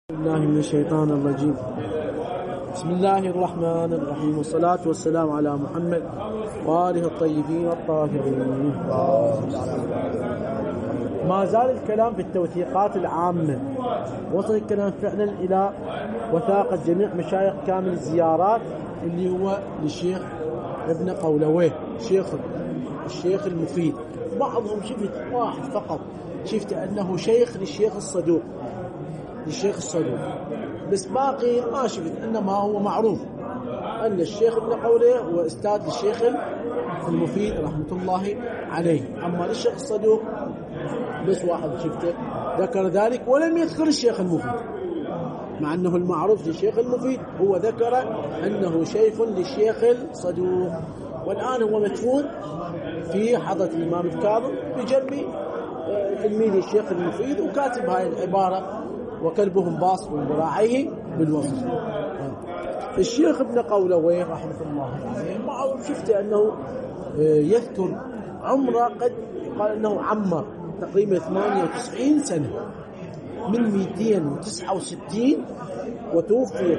الله من الشيطان الرجيم. بسم الله الرحمن الرحيم، والصلاة والسلام على محمد وآله الطيبين الطاهرين. ما زال الكلام في التوثيقات العامة. وصل الكلام فعلا إلى وثاقة جميع مشايخ كامل الزيارات اللي هو للشيخ ابن قولويه، الشيخ المفيد. بعضهم شفت واحد فقط، شفت أنه شيخ للشيخ الصدوق، بس باقي ما شفت. إنما هو معروف أن الشيخ ابن قولويه هو أستاذ للشيخ المفيد رحمة الله عليه. أما للشيخ الصدوق بس واحد شفته ذكر ذلك ولم يذكر الشيخ المفيد، مع أنه المعروف للشيخ المفيد هو ذكر أنه شيخ للشيخ الصدوق. والآن هو مدفون في حضرة الإمام الكاظم بجنب تلميذ الشيخ المفيد، وكاتب هاي العبارة: وكلبهم باص من ذراعيه بالوصف. الشيخ ابن قولويه رحمة الله عليه معروف شفته أنه يذكر عمره، قد قال أنه عمر تقريبا 98 سنة من 269 وتوفي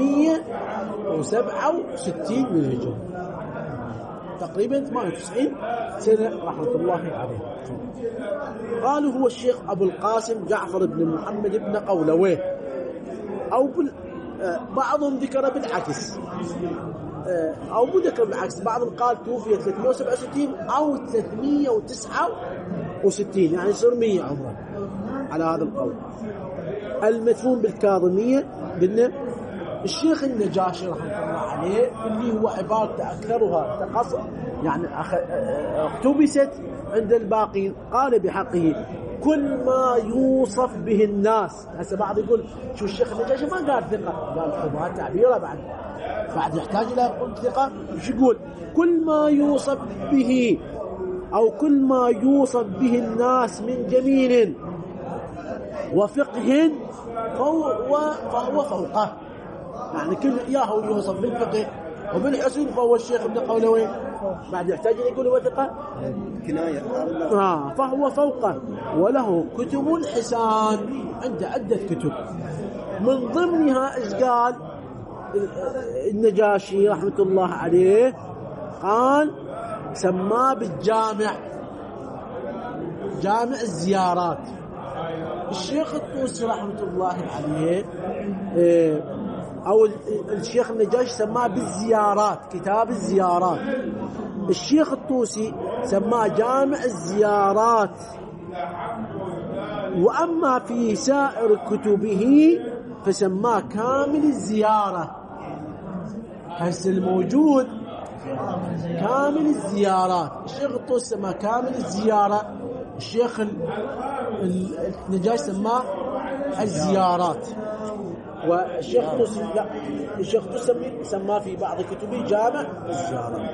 367 من الهجرة، تقريبا 98 سنة رحمة الله عليه. قالوا هو الشيخ أبو القاسم جعفر بن محمد بن قولويه، أو بعضهم ذكر بالعكس، أو ذكر بالعكس. بعضهم قال توفي 367 أو 369، يعني يصير 100 عمره على هذا القول. المدفون بالكاظمية قلنا الشيخ النجاشي رحمه الله عليه، اللي هو عبارته أكثرها تقص، يعني اقتبست عند الباقين. قال بحقه كل ما يوصف به الناس. هسه بعض يقول شو الشيخ النجاشي ما قال ثقة، قال خبرها تعبيره بعد يحتاج إلى ثقة. مش يقول كل ما يوصف به أو كل ما يوصف به الناس من جميل وفقه فهو فوقه، يعني كل إياه يوصف بالفقه وبالحسن فهو الشيخ ابن قولويه. بعد يحتاج أن يقول هو ثقة كناية، فهو فوقه. وله كتب حسان، عنده عدة كتب، من ضمنها إيش قال النجاشي رحمة الله عليه؟ قال سماه بالجامع، جامع الزيارات. الشيخ الطوسي رحمة الله عليه أو الشيخ النجاشي سماه بالزيارات، كتاب الزيارات. الشيخ الطوسي سماه جامع الزيارات. وأما في سائر كتبه فسماه كامل الزيارة. هسه الموجود كامل الزيارات، الشيخ الطوسي سماه كامل الزيارة، الشيخ النجاشي سماه الزيارات. والشيخ الطوسي لا، الشيخ الطوسي سماه في بعض كتبه جامع الزيارات.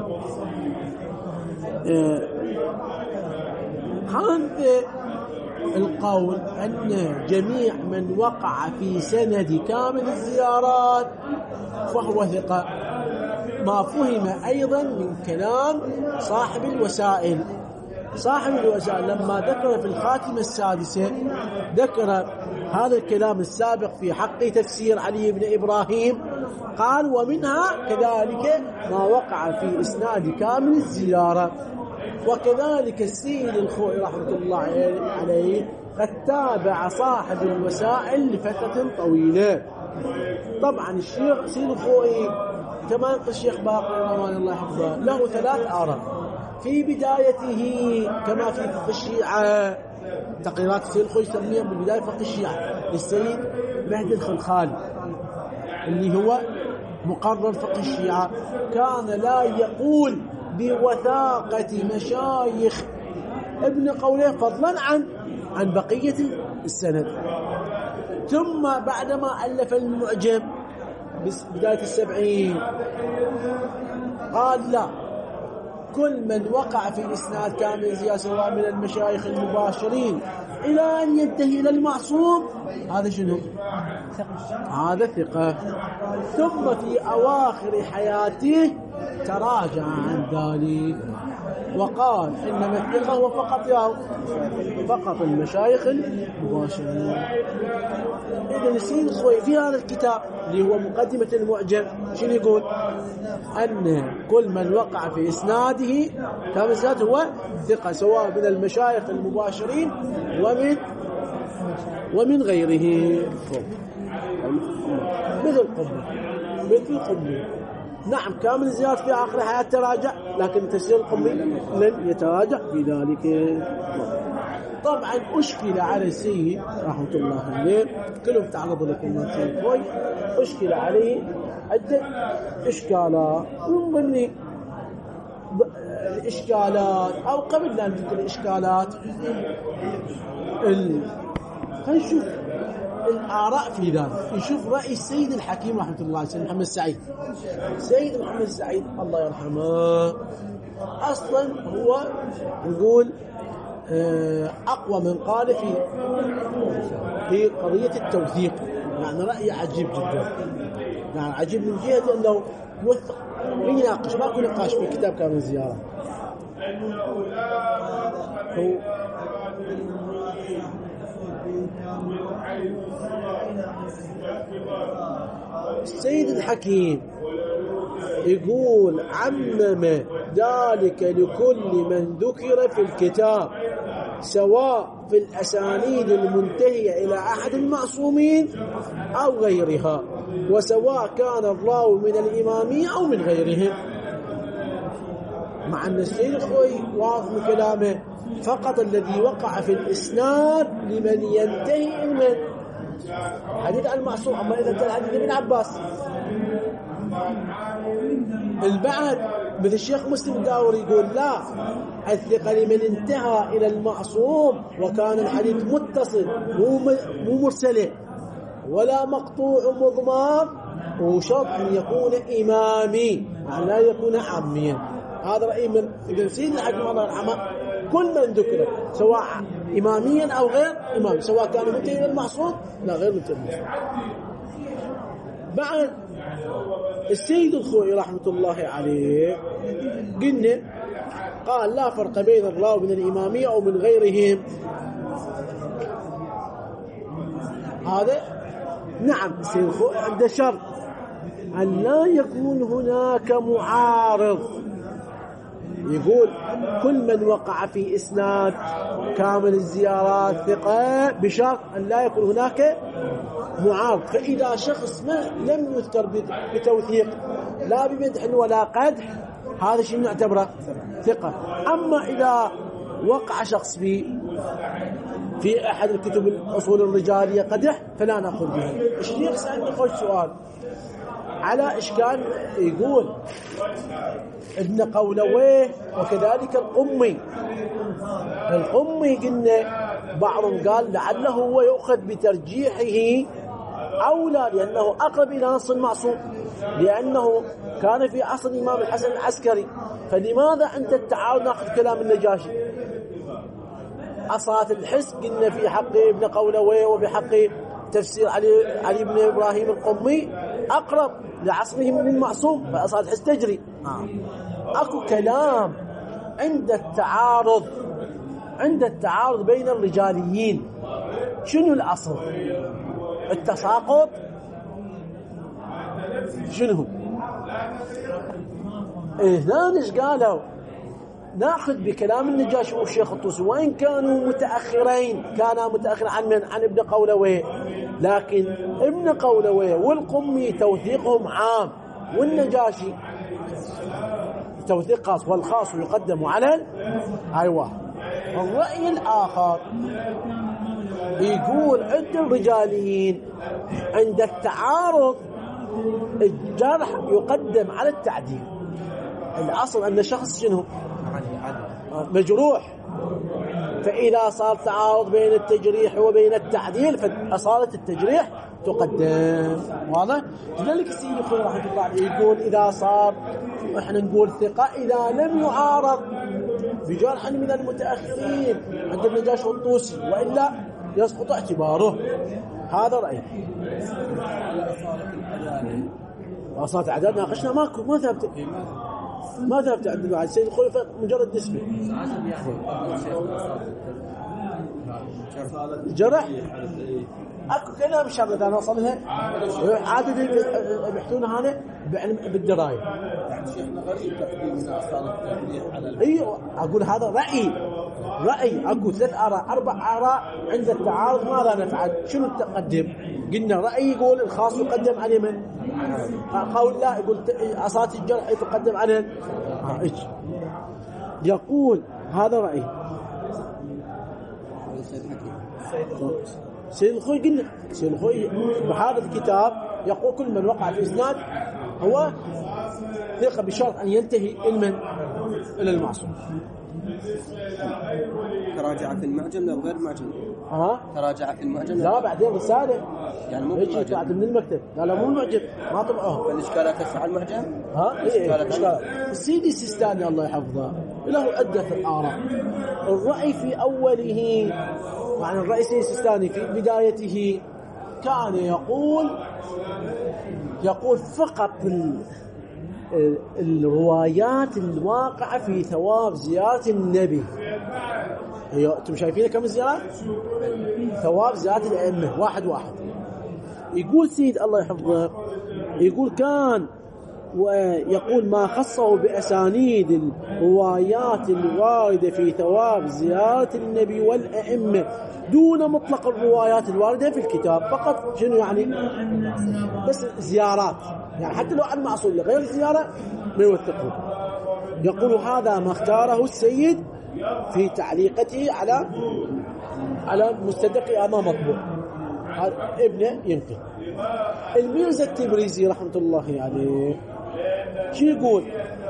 هذا القول أن جميع من وقع في سند كامل الزيارات فهو ثقة، ما فهم أيضا من كلام صاحب الوسائل. لما ذكر في الخاتمة السادسة ذكر هذا الكلام السابق في حق تفسير علي بن إبراهيم، قال ومنها كذلك ما وقع في إسناد كامل الزيارة. وكذلك السيد الخوئي رحمة الله عليه قد تابع صاحب الوسائل لفترة طويلة. طبعا الشيخ سيد الخوئي كما الشيخ باقر رحمه الله حفظه له 3 آراء في بدايته، كما في فقه الشيعة. تقريرات السيد الخوئي يسميها بالبداية فقه الشيعة للسيد مهدي الخلخالي، اللي هو مقرر فقه الشيعة. كان لا يقول بوثاقة مشايخ ابن قولويه فضلا عن بقية السند. ثم بعدما ألف المعجم بداية 70 قال لا، كل من وقع في إسناد كامل الزيارة سواء من المشايخ المباشرين إلى أن ينتهي إلى المعصوم، هذا شنو؟ هذا ثقة. ثم في أواخر حياته تراجع عن ذلك وقال إنما الثقة هو فقط المشايخ المباشرين. إذا السيد الخوئي في هذا الكتاب اللي هو مقدمة المعجم شنو يقول؟ أن كل من وقع في إسناده كما الزاد هو ثقة، سواء من المشايخ المباشرين ومن غيره، مثل القمي. نعم كامل الزيارة في آخر حياة تراجع، لكن تفسير القمي لن يتراجع في ذلك. طبعا أشكل على السيد رحمة الله عليه، كلهم تعرضوا لكم أشكل عليه عدة إشكالات، من ضمن الإشكالات أو قبل أن نذكر الإشكالات خلينا نشوف الآراء في ذلك. نشوف رأي السيد الحكيم رحمة الله عليه، سيد محمد السعيد. سيد محمد السعيد الله يرحمه أصلا هو نقول أقوى من قال في قضية التوثيق، يعني رأي عجيب جدا، يعني عجيب من جهة أنه يوثق يناقش، ماكو نقاش في كتاب كامل الزيارة. السيد الحكيم يقول عمم ذلك لكل من ذكر في الكتاب، سواء في الأسانيد المنتهية إلى أحد المعصومين أو غيرها، وسواء كان الراوي من الإمامية أو من غيرهم. مع أن السيد الخوئي واضح من كلامه فقط الذي وقع في الإسناد لمن ينتهي من حديث المعصوم، أما إذا كان حديث ابن عباس. البعض مثل الشيخ مسلم الداوري يقول لا، الثقة لمن انتهى إلى المعصوم وكان الحديث متصل مو مرسل ولا مقطوع مضمار، وشرط أن يكون إمامي، يعني لا يكون عاميا. هذا رأي من ابن سيد الحكيم الله يرحمه. كل من ذكر سواء إماميا أو غير إمام، سواء كان منتهي إلى المعصوم لا غير منتهي المعصوم. بعد السيد الخوئي رحمة الله عليه قلنا قال لا فرق بين الراوي من الإمامية أو من غيرهم. هذا نعم السيد الخوئي عنده شرط أن لا يكون هناك معارض. يقول كل من وقع في إسناد كامل الزيارات ثقة بشرط أن لا يكون هناك معارض. فإذا شخص ما لم يذكر بتوثيق لا بمدح ولا قدح، هذا شيء نعتبره ثقة. أما إذا وقع شخص في أحد الكتب الأصول الرجالية قدح فلا نأخذ به. الشيخ سألني خوش سؤال على إشكال، يقول ابن قولويه وكذلك القمي قلنا بعضهم قال لعله هو يؤخذ بترجيحه أولى لأنه أقرب إلى نص المعصوم، لأنه كان في عصر الإمام الحسن العسكري. فلماذا عند التعارض نأخذ كلام النجاشي؟ أصالة الحس قلنا في حق ابن قولويه وفي حق تفسير علي بن إبراهيم القمي أقرب لعصره من المعصوم، فأصالة الحس تجري. أكو كلام عند التعارض بين الرجاليين شنو الأصل؟ التساقط شنو؟ هنا نش قالوا ناخذ بكلام النجاشي والشيخ الطوسي وإن كانوا متأخرين، كانا متأخر عن ابن قولويه، لكن ابن قولويه والقمي توثيقهم عام والنجاشي توثيق خاص، والخاص يقدم على أيوة. الرأي الآخر يقول عند الرجاليين عند التعارض الجرح يقدم على التعديل. الأصل أن الشخص شنو مجروح، فإذا صار تعارض بين التجريح وبين التعديل فأصالة التجريح تقدم. واضح؟ لذلك السيد الخوئي رحمه الله عليه يقول إذا صار احنا نقول ثقة إذا لم يعارض بجرح من المتأخرين عند النجاشي والطوسي، وإلا يسقط اعتباره. هذا رأي. أصالة العدالة ناقشنا ما ثبت عند السيد الخوئي مجرد نسبة جرح اكو كلام شغلات انا اوصلها عادة يبحثون هذا بالدرايه. يعني شيخنا غريب تقديمنا اصلا الترجيح على ايوه اقول هذا راي اكو 3 آراء 4 آراء عندك تعارض ماذا نفعل؟ شنو تقدم؟ قلنا راي يقول الخاص يقدم عليه من قول لا يقول اساس الجرح يتقدم عليه يقول هذا راي سيد الخوي. قلنا سيد الخوي بهذا الكتاب يقول كل من وقع في اسناد هو ثقة بشرط أن ينتهي علما إلى المعصوم. تراجع في المعجم أو غير معجم؟ تراجع في المعجم؟ لا بعدين رسالة يعني مو يجي بعد من المكتب. لا مو المعجم ما طبعوه. فالإشكالات تسعى المعجم؟ إشكالات. السيدي السيستاني الله يحفظه له عدة الآراء. الرأي في أوله يعني الرئيس السيستاني في بدايته كان يقول فقط الروايات الواقعة في ثواب زيارة النبي. انتم شايفين كم الزيارات؟ ثواب زيارة الأئمة واحد. يقول سيد الله يحفظه يقول كان ويقول ما خصه بأسانيد الروايات الواردة في ثواب زيارة النبي والأئمة دون مطلق الروايات الواردة في الكتاب فقط. شنو يعني؟ بس زيارات يعني حتى لو عن معصوم غير الزيارة ما يوثقه. يقول هذا ما اختاره السيد في تعليقته على مستدرك أمام مطبوع. ابنه ينقل. الميرزا التبريزي رحمة الله عليه شو يقول؟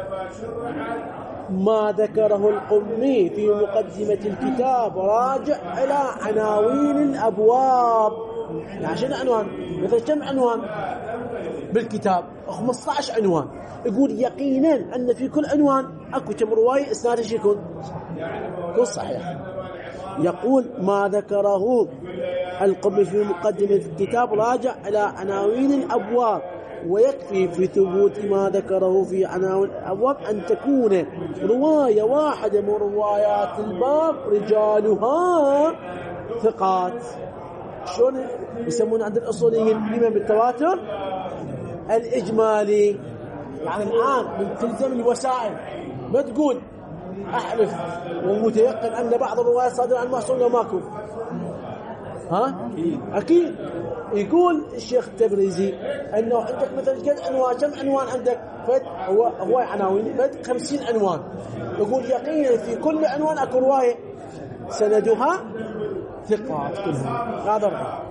ما ذكره القمي في مقدمة الكتاب راجع إلى عناوين الأبواب. يعني شنو عنوان؟ مثل كم عنوان بالكتاب؟ 15 عنوان. يقول يقينا أن في كل عنوان أكو كم رواية إسناده يكون صحيح. يقول ما ذكره القمي في مقدمة الكتاب راجع إلى عناوين الأبواب ويكفي في ثبوت ما ذكره في عناوين الأبواب أن تكون رواية واحدة من روايات الباب رجالها ثقات. شلون يسمون عند الأصوليين بما بالتواتر الإجمالي. يعني الآن من تلزم الوسائل ما تقول أحلف ومتيقن أن بعض الروايات صادرة عن معصوم لو ماكو. أكيد. يقول الشيخ التبريزي أنه عندك مثل قد عنوان كم عنوان عندك هو عناوين 50 عنوان. يقول يقينا في كل عنوان أكو رواية سندها ثقات كلها. هذا الرأي.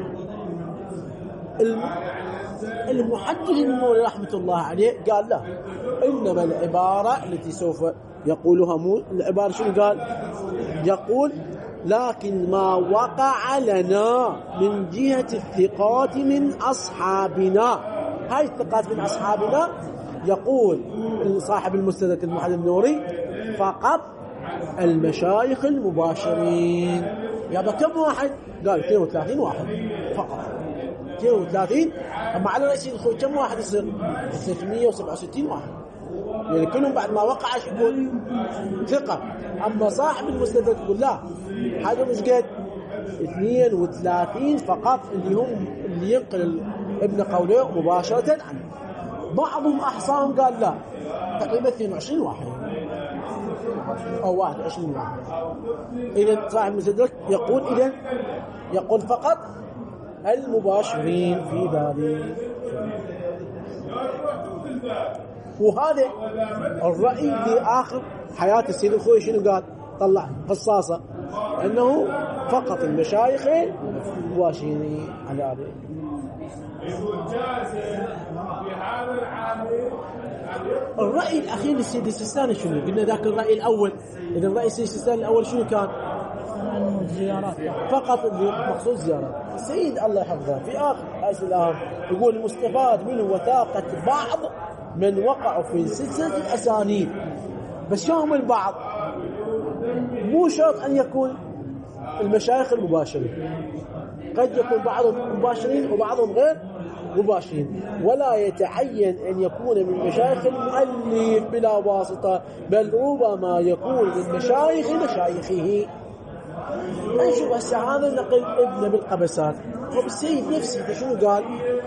المحدث النوري رحمة الله عليه قال لا إنما العبارة التي سوف يقولها مو العبارة شنو قال؟ يقول لكن ما وقع لنا من جهة الثقات من أصحابنا. هاي الثقات من أصحابنا يقول صاحب المستدرك المحدث النوري فقط المشايخ المباشرين. يابا كم واحد؟ قال 32 واحد فقط. 32. أما على رأس الخوي كم واحد يصير؟ 667 واحد. يعني كلهم بعد ما وقع يقول ثقة. أما صاحب المستدرك يقول لا هذا مش قد 32 فقط اللي ينقل ابن قوله مباشرة عنه. بعضهم أحصاهم قال لا تقريبا 22 واحد أو 21 واحد. إذن صاحب المستدرك يقول فقط المباشرين في ذلك. وهذا الرأي لآخر حياة السيد الخوي شنو قال؟ طلع قصاصة أنه فقط المشايخ مباشرين على ذلك. الرأي الأخير للسيد السيستاني شنو؟ قلنا ذاك الرأي الأول. إذا الرأي السيد السيستاني الأول شنو كان؟ الزيارات فقط المقصود زيارات. السيد الله يحفظه في آخر حيث الآن يقول المستفاد منه وثاقة بعض من وقعوا في سلسلة الأسانيد. بس شوهم البعض مو شرط أن يكون المشايخ المباشرين. قد يكون بعضهم مباشرين وبعضهم غير مباشرين. ولا يتعين أن يكون من مشايخ المؤلف بلا واسطة بل ربما يكون من مشايخه. نشوف هسه هذا نقل ابن بالقبسات. والسيد نفسه شنو قال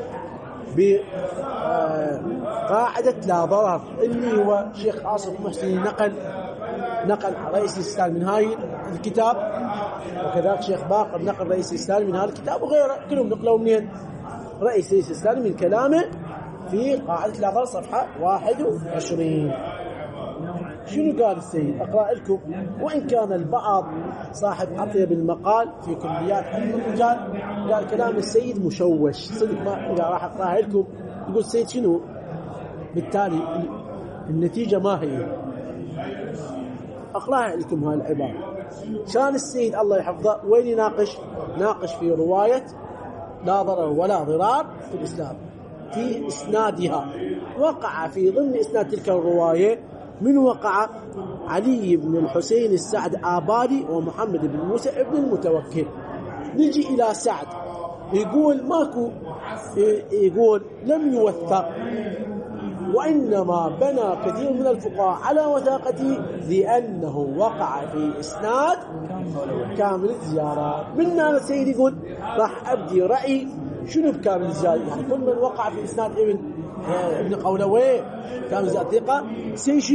بقاعدة لا ضرر اللي هو شيخ عاصم المحسني نقل رئيس الإسلام من هاي الكتاب، وكذلك شيخ باقر نقل رئيس الإسلام من هذا الكتاب، وغيره كلهم نقلوا منين؟ رئيس الإسلام من كلامه في قاعدة لا ضرر صفحة 21. شنو قال السيد؟ أقرأ لكم. وإن كان البعض صاحب أطيب المقال في كليات علم الرجال قال كلام السيد مشوش صدق، ما إذا راح أقرأها لكم يقول السيد شنو؟ بالتالي النتيجة ما هي؟ أقرأها لكم هاي العبارة. شان السيد الله يحفظه وين يناقش؟ ناقش في رواية لا ضرر ولا ضرار في الإسلام في إسنادها. وقع في ضمن إسناد تلك الرواية من وقع علي بن الحسين السعد آبادي ومحمد بن موسى ابن المتوكل. نجي إلى سعد يقول ماكو، يقول لم يوثق، وإنما بنى كثير من الفقهاء على وثاقته لأنه وقع في إسناد كامل الزيارات. منا السيد يقول راح أبدي رأي شنو بكامل الزيارات، يعني كل من وقع في إسناد ابن قولوي كامل الزيارات ثقة. سيش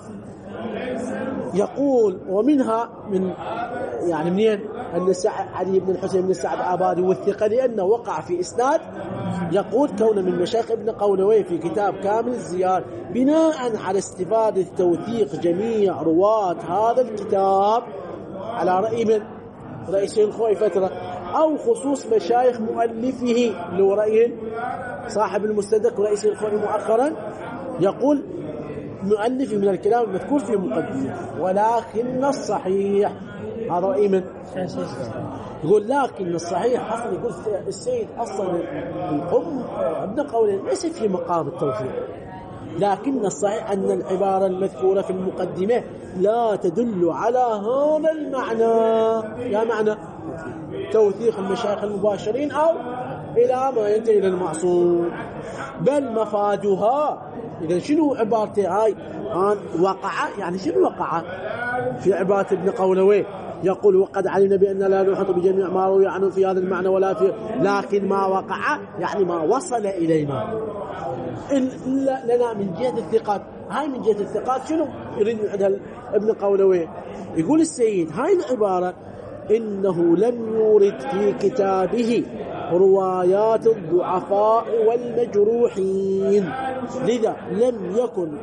يقول ومنها من يعني منين أن علي بن الحسين بن السعد آبادي والثقة لأنه وقع في إسناد. يقول كون من مشايخ ابن قولوي في كتاب كامل الزيار بناء على استفادة توثيق جميع رواة هذا الكتاب على رأي من رئيس الخوي فترة، أو خصوص مشايخ مؤلفه لو رأي صاحب المستدرك ورئيس الخوي مؤخرا. يقول مؤلف من الكلام المذكور في مقدمه، ولكن الصحيح هذا رأي من يقول لكن الصحيح أصلا يقول السيد أصلا ابن قولين ليس في مقام التوثيق، لكن الصحيح أن العبارة المذكورة في المقدمة لا تدل على هذا المعنى، يا معنى توثيق المشايخ المباشرين أو إلى ما ينتهي إلى المعصوم، بل مفادها. إذا شنو عبارتي هاي؟ وقع يعني شنو وقع في عبارة ابن قولوي؟ يقول وقد علمنا بأن لا نحط بجميع ما روي عنه في هذا المعنى ولا في، لكن ما وقع يعني ما وصل إلينا لنا من جهة الثقات. هاي من جهة الثقات شنو يريد عندها ابن قولوي؟ يقول السيد هاي العبارة إنه لم يورد في كتابه روايات الضعفاء والمجروحين، لذا لم يكن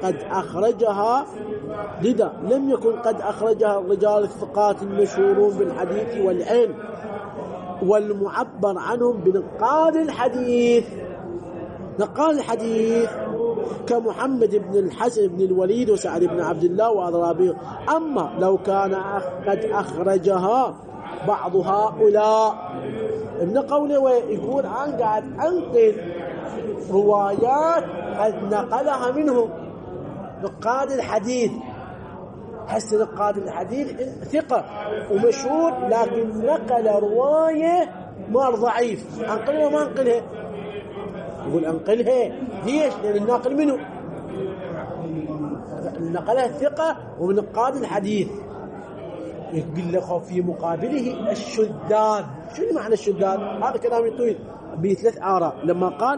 قد أخرجها الرجال الثقات المشهورون بالحديث والعلم والمعبر عنهم بنقاد الحديث. نقال الحديث كمحمد بن الحسن بن الوليد وسعد بن عبد الله وأضرابيه. أما لو كان قد أخرجها بعض هؤلاء، ابن قولوي يقول أنا قاعد أنقل روايات قد نقلها منهم نقاد الحديث. حس نقاد الحديث ثقة ومشهور، لكن نقل رواية مار ضعيف، أنقلها وما أنقلها؟ يقول أنقلها. ليش؟ لأن الناقل منه نقلها الثقة ومن نقاد الحديث. يقول لك في مقابله الشذاذ. شنو معنى الشذاذ؟ هذا كلام طويل بثلاث آراء. لما قال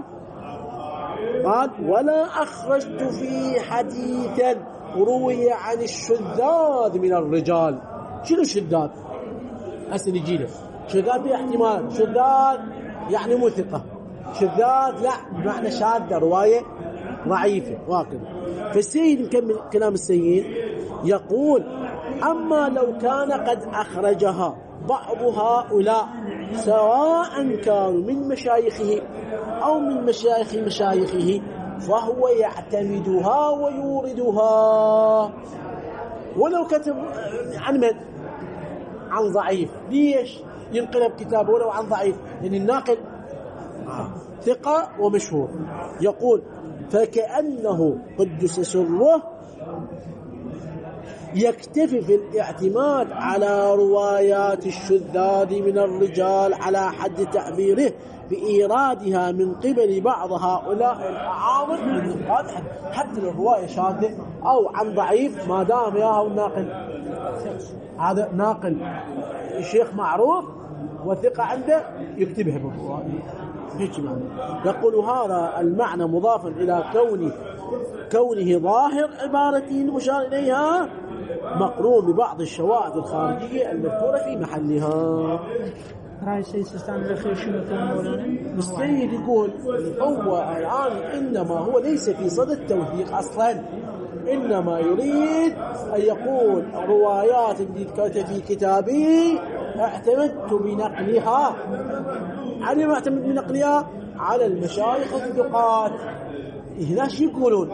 ولا أخرجت في حديثا روي عن الشذاذ من الرجال. شنو الشذاذ؟ هسه نجي له. شذاذ في احتمال، شذاذ يعني مو ثقة، شذاذ لا بمعنى شاذة رواية ضعيفة وهكذا. فالسيد نكمل كلام السيد يقول أما لو كان قد أخرجها بعض هؤلاء سواء كانوا من مشايخه أو من مشايخه فهو يعتمدها ويوردها، ولو كتب عن من؟ عن ضعيف. ليش ينقلب كتابه ولو عن ضعيف؟ لأن الناقل ثقة ومشهور. يقول فكأنه قدس سره يكتفي في الاعتماد على روايات الشذاذ من الرجال على حد تعبيره بإيرادها من قبل بعض هؤلاء الأعاون النقاد حتى الرواية شاذة أو عن ضعيف ما دام ياها الناقل هذا ناقل الشيخ معروف وثقة عنده يكتبها بالرواية هيك معنى. يقول هذا المعنى مضافا إلى كونه ظاهر عبارته المشار إليها مقرون ببعض الشواذ الخارجية المذكورة في محلها. رأي السيد سيستان الأخير شنو كان مولانا؟ السيد يقول هو الآن إنما هو ليس في صدد التوثيق أصلا، إنما يريد أن يقول روايات اللي كتبت في كتابي اعتمدت بنقلها. على ما اعتمد بنقلها على المشايخ الثقات. هنا شو يقولون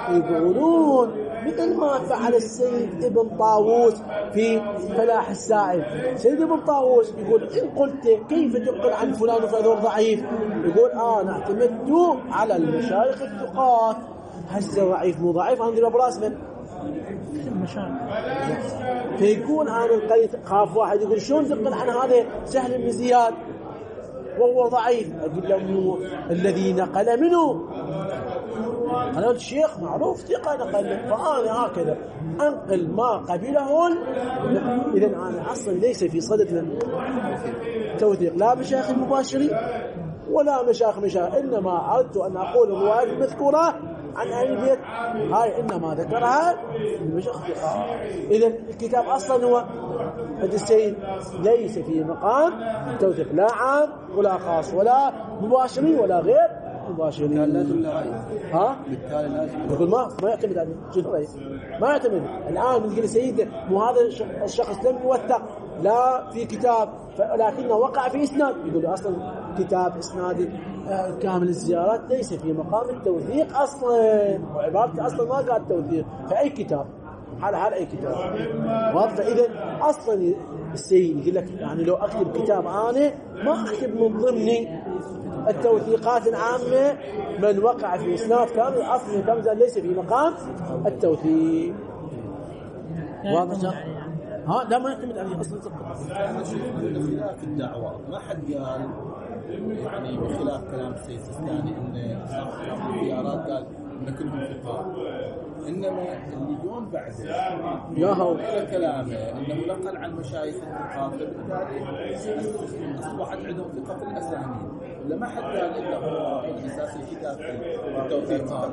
مثل ما فعل السيد ابن طاووس في فلاح السائل. سيد ابن طاووس يقول إن قلت كيف تقول عن فلان وفلان ضعيف، يقول أنا اعتمدت على المشايخ الثقات. هسه ضعيف مو ضعيف عندي براس من المشايخ. فيكون أنا القيت خاف واحد يقول شلون تقول عن هذا سهل بن زياد وهو ضعيف، أقول له الذي نقل منه أنا الشيخ معروف ثقة نقل، فأنا هكذا أنقل ما قبله. إذن أنا أصلا ليس في صدد التوثيق لا مشايخ المباشرين ولا مشايخ إنما أردت أن أقول الروايات المذكورة عن أهل البيت هاي إنما ذكرها المشايخ الثقات. إذن الكتاب أصلا هو السيد ليس في مقام التوثيق لا عام ولا خاص ولا مباشرين ولا غير مباشرين. لازم رأي بالتالي لازم يقول ما يعتمد عليه شنو رأي ما يعتمد. الآن نقول سيده مو هذا الشخص لم يوثق لا في كتاب ولكنه وقع في إسناد، يقول أصلا كتاب إسناد كامل الزيارات ليس في مقام التوثيق أصلا، وعبارته أصلا ما قال توثيق فأي كتاب حال أي كتاب واضح. إذا أصلا السيد يقول لك يعني لو أكتب كتاب أنا ما أكتب من ضمني التوثيقات العامة من وقع في إسناد كامل أصلا كامل ليس في مقام التوثيق واضح. لا ما يعتمد عليه أصلا. في الدعوة ما حد قال يعني بخلاف كلام السيد السيستاني إن صاحب الزيارات قال إن كلهم ثقات، إنما اللي يجون بعده ياهو إلى كلامه إنه نقل عن مشايخ الثقات، فبالتالي أصبحت عندهم ثقة في الأسانيد. ولا ما حد قال إنه الأساس الكتاب التوثيق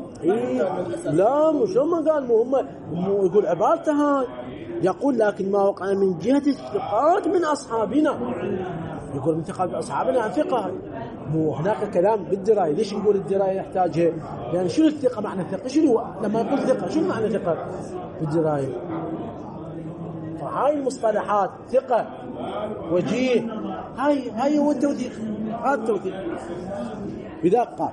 لا مش هم قال مو يقول عبارته هاي يقول لكن ما وقع من جهة الثقات من أصحابنا، يقول من ثقات أصحابنا عن ثقة. مو هناك كلام بالدراية. ليش نقول الدراية يحتاجها؟ يعني شنو الثقة معنى الثقة؟ شنو لما يقول ثقة شنو معنى ثقة بالدراية؟ فهاي المصطلحات ثقة وجيه هاي هو التوثيق. هذا التوثيق بدقة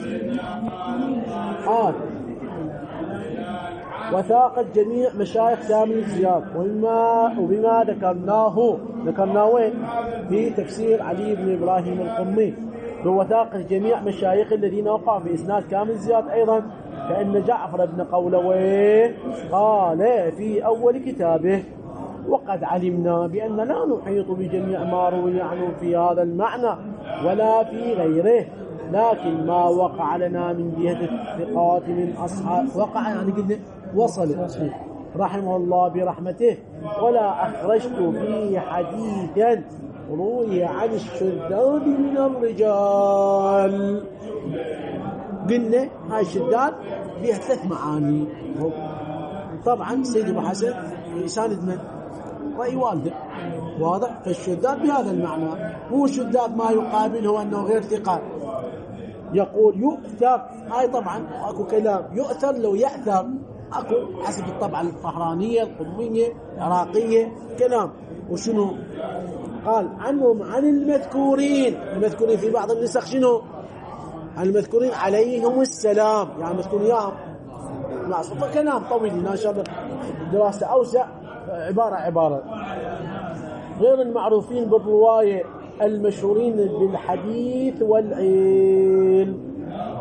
وثاقت جميع مشايخ كامل الزياد وبما ذكرناه في تفسير علي بن إبراهيم القمي بوثاقة جميع مشايخ الذين وقعوا في إسناد كامل الزياد أيضا، فإن جعفر بن قولويه قال في أول كتابه وقد علمنا بأن لا نحيط بجميع ما روي عنه في هذا المعنى ولا في غيره، لكن ما وقع لنا من جهة الثقات من أصحاب وقع يعني قلنا وصل رحمه الله برحمته، ولا أخرجت فيه حديثا روي عن الشذاذ من الرجال. قلنا هاي الشذاذ فيها 3 معاني. طبعا سيد أبو حسن يساند من رأي والده واضح. فالشذاذ بهذا المعنى مو الشذاذ ما يقابله أنه غير ثقة. يقول يؤثر هاي طبعا اكو كلام يؤثر لو يأثر اكو حسب الطبعة الطهرانية القمية العراقية كلام. وشنو قال عنهم عن المذكورين في بعض النسخ شنو عن المذكورين عليهم السلام، يعني المذكورين ياهم معصوم. كلام طويل ان شاء الله دراسة اوسع عبارة غير المعروفين بالرواية المشهورين بالحديث والعلم.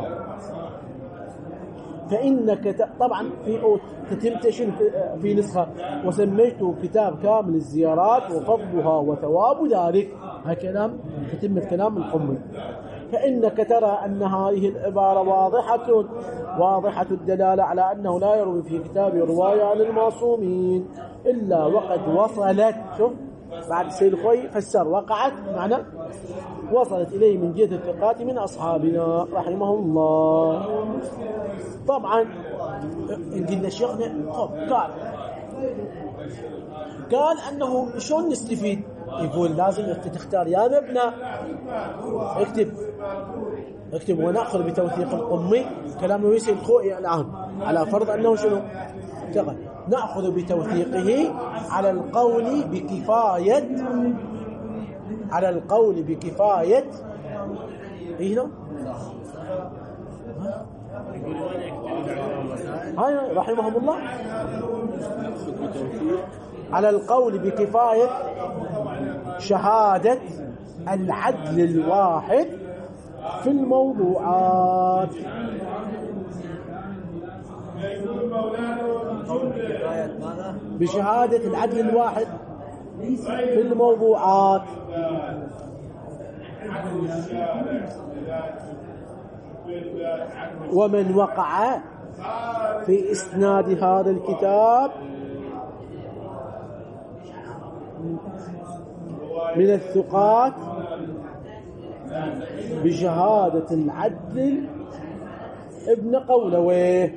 فإنك طبعا في تتمتشن في نسخة وسميته كتاب كامل الزيارات وفضلها وثواب ذلك. هاي كلام يتم الكلام القمي. فإنك ترى أن هذه العبارة واضحة الدلالة على أنه لا يروي في كتابه رواية عن المعصومين إلا وقد وصلت، شوف بعد سيد الخوي فسر وقعت معنى وصلت إليه من جهة الثقات من أصحابنا رحمه الله. طبعا قلنا شيخنا قال أنه شلون نستفيد؟ يقول لازم أنت تختار يا مبنى اكتب ونأخذ بتوثيق القمي كلام لويس الخوئي الآن على فرض أنه شنو تقل نأخذ بتوثيقه على القول بكفاية هنا هاي رحمهم الله على القول بكفاية شهادة العدل الواحد في الموضوعات. بشهادة العدل الواحد في الموضوعات. ومن وقع في إسناد هذا الكتاب من الثقات بشهادة العدل ابن قولويه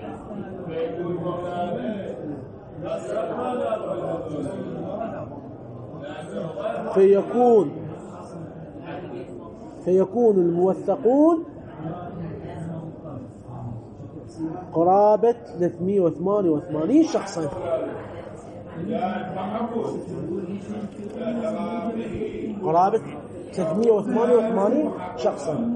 فيكون الموثقون قرابة 388 شخصا. قرابة 388 شخصا.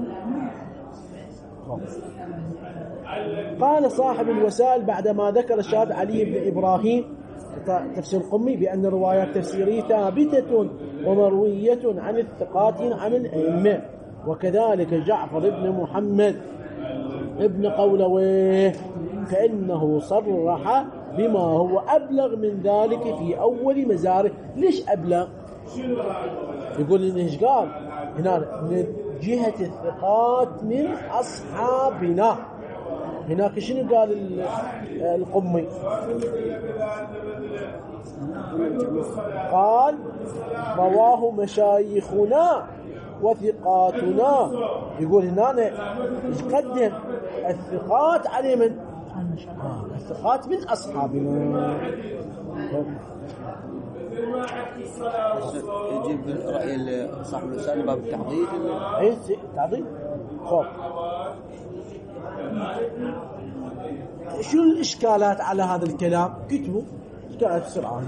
قال صاحب الوسائل بعدما ذكر الشاهد علي بن إبراهيم تفسير القمي بأن الروايات التفسيرية ثابتة ومروية عن الثقات عن الأئمة، وكذلك جعفر بن محمد ابن قولويه فإنه صرح بما هو أبلغ من ذلك في أول مزاره. ليش أبلغ؟ يقول إنه إيش قال هنا من جهة الثقات من أصحابنا. هناك شنو قال القمي؟ قال رواه مشايخنا وثقاتنا. يقول هنا يقدم الثقات على من؟ الثقات من أصحابنا. يجيب رأي صاحب الوسائل باب التعضيد. ايه تعضيد. خب شو الإشكالات على هذا الكلام؟ كتبوا إشكالات بسرعة.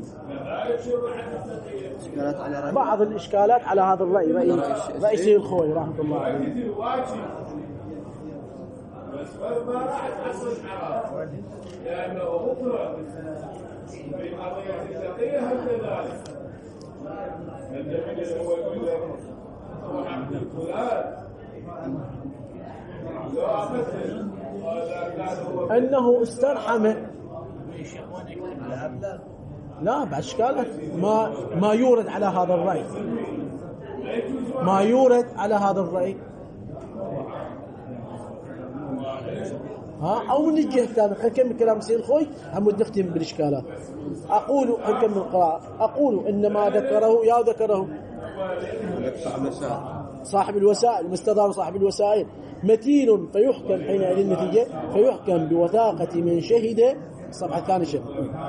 بعض الإشكالات على هذا الرأي رأي سيد الخوئي رحمة الله عليه. أنه استرحم لا بعد إشكالات ما يورد على هذا الرأي، ما يورد على هذا الرأي أو نجه ثاني. خلينا نكمل كلام سيد الخوي هم نختم بالإشكالات. نكمل القراءة. أقول إن ما ذكره صاحب الوسائل مستدار صاحب الوسائل متين فيحكم حينئذ النتيجة فيحكم بوثاقة من شهد. الصفحة الثانية شهد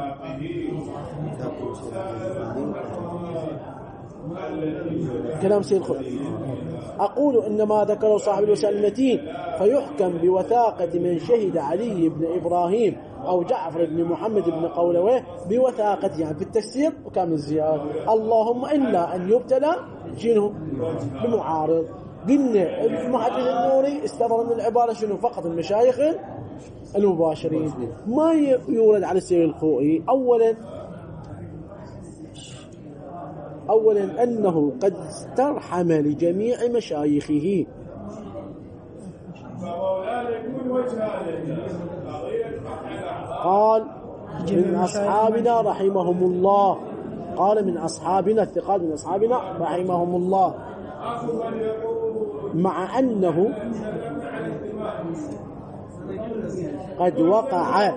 كلام سيد الخوي. أقول إن ما ذكره صاحب الوسائل المتين فيحكم بوثاقة من شهد علي بن إبراهيم أو جعفر بن محمد بن قولويه بوثاقة يعني في التفسير وكامل الزيادة. اللهم إلا أن يبتلى شنو بمعارض. قلنا المحدث النوري استظهر من العبارة شنو فقط المشايخ المباشرين. ما يورد على السيد الخوئي أولا أنه قد استرحم لجميع مشايخه. قال من أصحابنا رحمهم الله قال من أصحابنا الثقات من أصحابنا رحمهم الله، مع أنه قد وقع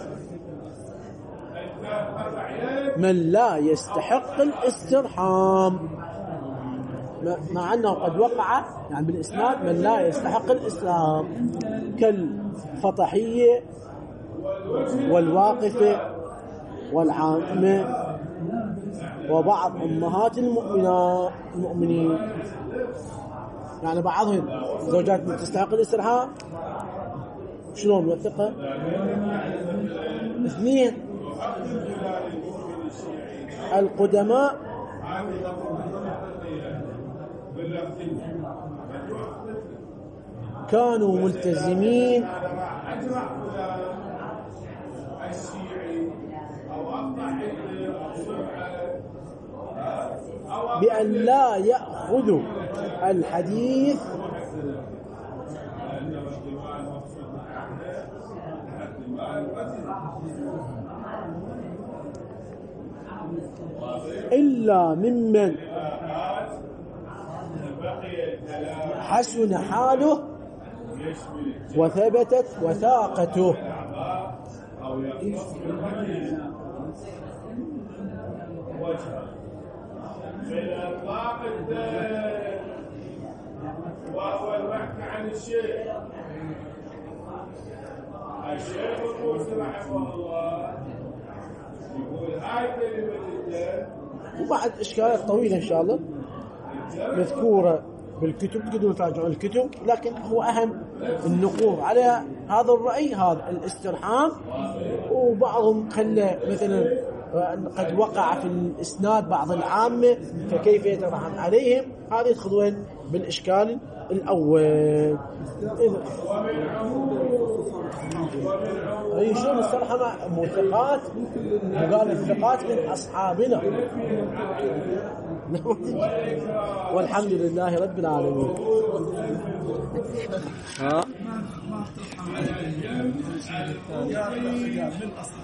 من لا يستحق الاسترحام، مع أنه قد وقع يعني بالإسناد من لا يستحق الاسترحام كالفطحية والواقفة والعامة وبعض أمهات المؤمنين. يعني بعضهم زوجات تستحق الاسترحام شلون نوثقها؟ 2 القدماء كانوا ملتزمين بأن لا يأخذوا الحديث إلا ممن حسن حاله وثبتت وثاقته. وهو البحث عن الشيخ الموسى رحمه الله يقول هاي كلمة الله. وبعد إشكالات طويلة إن شاء الله مذكورة بالكتب، تقدروا تراجعون الكتب، لكن هو أهم النقور على هذا الرأي هذا الاسترحام. وبعضهم خلى مثلا قد وقع في الإسناد بعض العامة فكيف يترحم عليهم، هذه يدخلون بالإشكال الأول. أي شيء مسترحمة موثقات وقال الثقات من أصحابنا. والحمد لله رب العالمين.